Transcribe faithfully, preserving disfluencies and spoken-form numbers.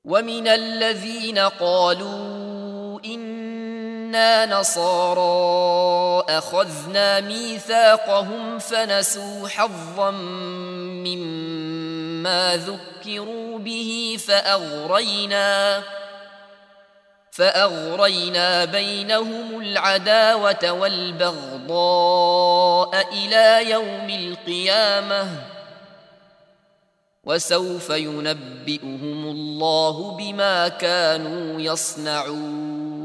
ومن الذين قالوا إنا نصارى أخذنا ميثاقهم فنسوا حظا مما ذكروا به فأغرينا فأغرينا بينهم العداوة والبغضاء إلى يوم القيامة وسوف ينبئهم الله بما كانوا يصنعون.